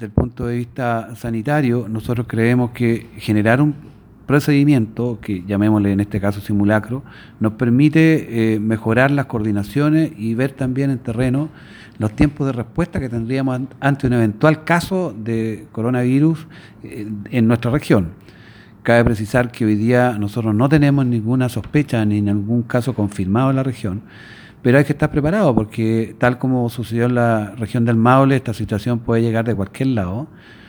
desde el punto de vista sanitario, nosotros creemos que generar un procedimiento, que llamémosle en este caso simulacro, nos permite mejorar las coordinaciones y ver también en terreno los tiempos de respuesta que tendríamos ante un eventual caso de coronavirus en nuestra región. Cabe precisar que hoy día nosotros no tenemos ninguna sospecha ni ningún caso confirmado en la región, pero hay que estar preparado porque tal como sucedió en la región del Maule, esta situación puede llegar de cualquier lado